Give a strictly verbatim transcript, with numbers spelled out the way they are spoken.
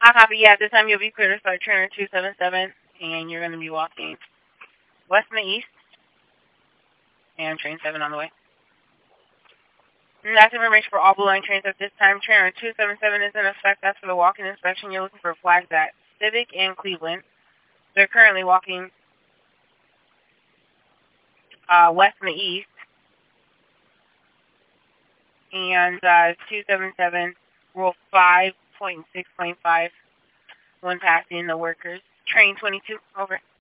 I copy. Yeah, this time you'll be clear to start trainer two seven seven, and you're going to be walking west and the east, and train seven on the way. And that's information for all Blue Line trains at this time. Trainer two seven seven is in effect. That's for the walking inspection. You're looking for flags at Civic and Cleveland. They're currently walking uh, west and the east. And uh, two seven seven, rule five point six point five, when passing the workers. Train twenty-two, over.